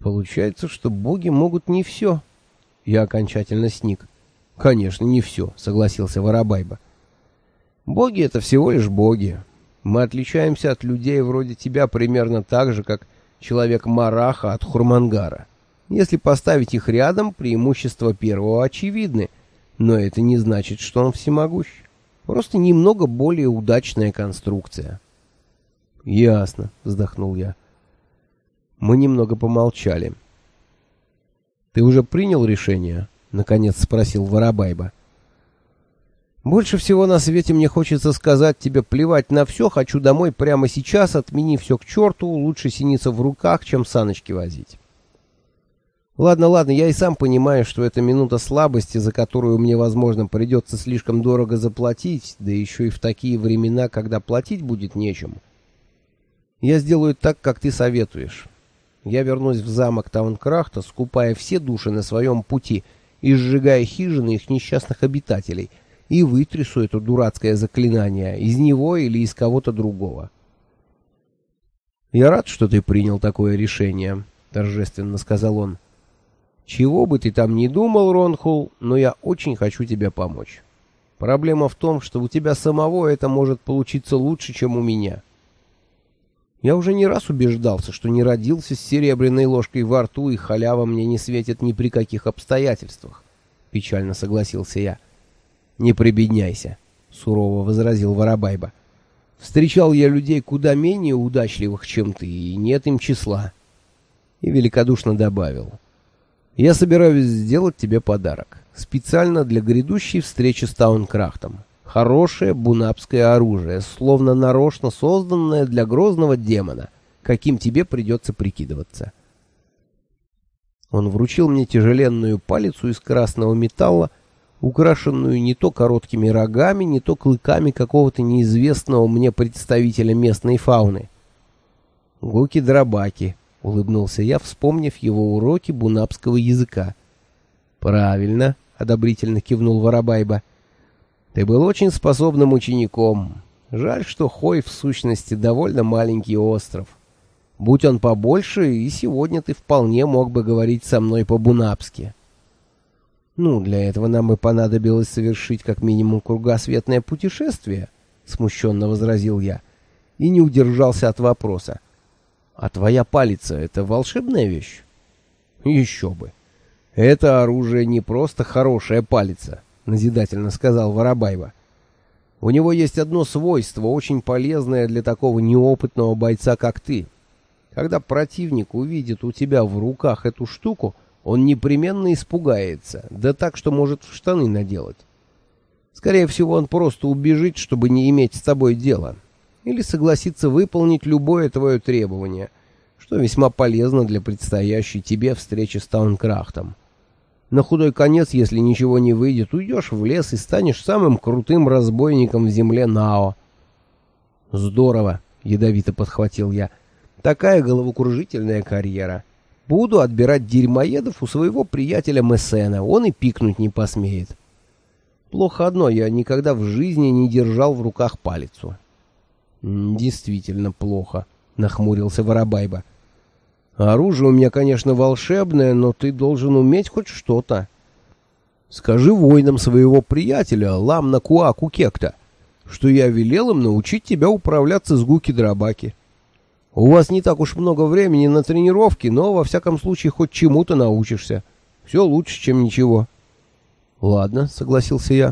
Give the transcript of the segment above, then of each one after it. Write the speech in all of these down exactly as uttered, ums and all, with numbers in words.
Получается, что боги могут не все. Я окончательно сник. Конечно, не все, согласился Воробайба. Боги — это всего лишь боги. Мы отличаемся от людей вроде тебя примерно так же, как человек Мараха от Хурмангара. Если поставить их рядом, преимущества первого очевидны, но это не значит, что он всемогущ. Просто немного более удачная конструкция. Ясно, вздохнул я. Мы немного помолчали. Ты уже принял решение? Наконец спросил Воробайба. Больше всего на свете мне хочется сказать тебе плевать на все, хочу домой прямо сейчас, отмени все к черту, лучше синица в руках, чем саночки возить. Ладно, ладно, я и сам понимаю, что это минута слабости, за которую мне, возможно, придется слишком дорого заплатить, да еще и в такие времена, когда платить будет нечем. Я сделаю так, как ты советуешь. Я вернусь в замок Таункрахта, скупая все души на своем пути и сжигая хижины их несчастных обитателей, и вытрясу это дурацкое заклинание из него или из кого-то другого. «Я рад, что ты принял такое решение», — торжественно сказал он. «Чего бы ты там ни думал, Ронхул, но я очень хочу тебе помочь. Проблема в том, что у тебя самого это может получиться лучше, чем у меня. Я уже не раз убеждался, что не родился с серебряной ложкой во рту, и халява мне не светит ни при каких обстоятельствах», — печально согласился я. «Не прибедняйся», — сурово возразил Воробайба. «Встречал я людей куда менее удачливых, чем ты, и нет им числа». И великодушно добавил: «Я собираюсь сделать тебе подарок, специально для грядущей встречи с Таункрахтом. Хорошее бунапское оружие, словно нарочно созданное для грозного демона, каким тебе придется прикидываться». Он вручил мне тяжеленную палицу из красного металла, украшенную не то короткими рогами, не то клыками какого-то неизвестного мне представителя местной фауны. «Гуки-драбаки», — улыбнулся я, вспомнив его уроки бунапского языка. «Правильно», — одобрительно кивнул Воробайба. «Ты был очень способным учеником. Жаль, что Хой в сущности довольно маленький остров. Будь он побольше, и сегодня ты вполне мог бы говорить со мной по-бунапски». «Ну, для этого нам и понадобилось совершить как минимум кругосветное путешествие», — смущенно возразил я, и не удержался от вопроса. «А твоя палица — это волшебная вещь?» «Еще бы! Это оружие не просто хорошая палица», — назидательно сказал Воробайба. «У него есть одно свойство, очень полезное для такого неопытного бойца, как ты. Когда противник увидит у тебя в руках эту штуку, он непременно испугается, да так, что может в штаны наделать. Скорее всего, он просто убежит, чтобы не иметь с тобой дела, или согласится выполнить любое твое требование, что весьма полезно для предстоящей тебе встречи с Таункрахтом. На худой конец, если ничего не выйдет, уйдешь в лес и станешь самым крутым разбойником в земле Нао». «Здорово», — ядовито подхватил я, — «такая головокружительная карьера. Буду отбирать дерьмоедов у своего приятеля Мессена, он и пикнуть не посмеет. Плохо одно, я никогда в жизни не держал в руках палицу». «Действительно плохо», — нахмурился Воробайба. «Оружие у меня, конечно, волшебное, но ты должен уметь хоть что-то. Скажи воинам своего приятеля Ламна-Куа-Кукекта, что я велел им научить тебя управляться с гуки-драбаки. У вас не так уж много времени на тренировки, но во всяком случае хоть чему-то научишься. Все лучше, чем ничего». «Ладно», — согласился я.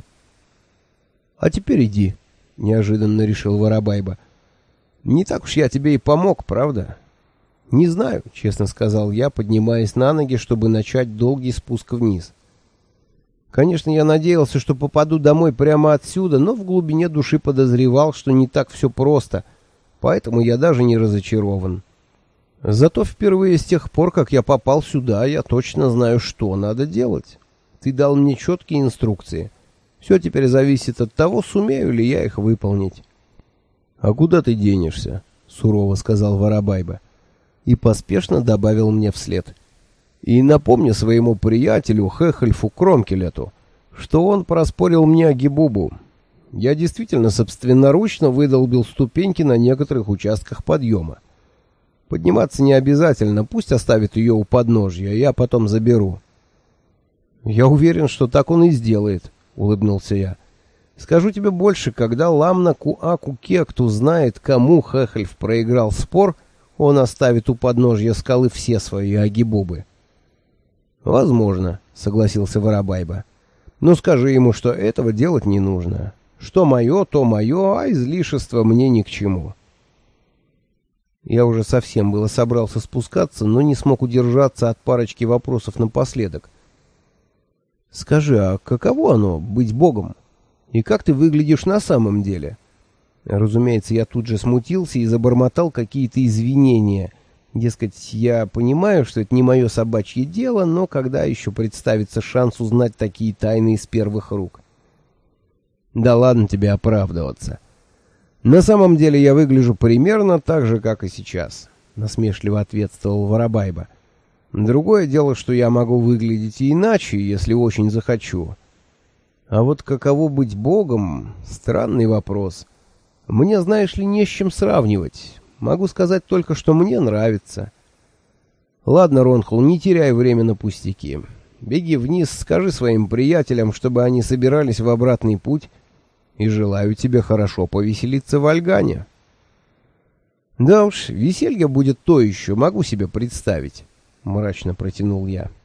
«А теперь иди», — неожиданно решил Воробайба. «Не так уж я тебе и помог, правда?» «Не знаю», — честно сказал я, поднимаясь на ноги, чтобы начать долгий спуск вниз. Конечно, я надеялся, что попаду домой прямо отсюда, но в глубине души подозревал, что не так все просто, поэтому я даже не разочарован. Зато впервые с тех пор, как я попал сюда, я точно знаю, что надо делать. Ты дал мне четкие инструкции. Все теперь зависит от того, сумею ли я их выполнить». «А куда ты денешься?» — сурово сказал Воробайба. И поспешно добавил мне вслед: «И напомни своему приятелю Хехельфу Кромкелету, что он проспорил мне Гибубу. Я действительно собственноручно выдолбил ступеньки на некоторых участках подъема. Подниматься не обязательно, пусть оставит ее у подножья, я потом заберу». «Я уверен, что так он и сделает», — улыбнулся я. «Скажу тебе больше, когда Ламна Куаку Кекту знает, кому Хехельф проиграл спор, он оставит у подножья скалы все свои агибобы». «Возможно», — согласился Воробайба. «Но скажи ему, что этого делать не нужно. Что мое, то мое, а излишество мне ни к чему». Я уже совсем было собрался спускаться, но не смог удержаться от парочки вопросов напоследок. «Скажи, а каково оно — быть богом? И как ты выглядишь на самом деле?» Разумеется, я тут же смутился и забормотал какие-то извинения. Дескать, я понимаю, что это не мое собачье дело, но когда еще представится шанс узнать такие тайны из первых рук? «Да ладно тебе оправдываться. На самом деле я выгляжу примерно так же, как и сейчас», — насмешливо ответствовал Воробайба. «Другое дело, что я могу выглядеть и иначе, если очень захочу. А вот каково быть богом — странный вопрос. Мне, знаешь ли, не с чем сравнивать. Могу сказать только, что мне нравится». «Ладно, Ронхул, не теряй время на пустяки. Беги вниз, скажи своим приятелям, чтобы они собирались в обратный путь, и желаю тебе хорошо повеселиться в Альгане». «Да уж, веселье будет то еще, могу себе представить», — мрачно протянул я.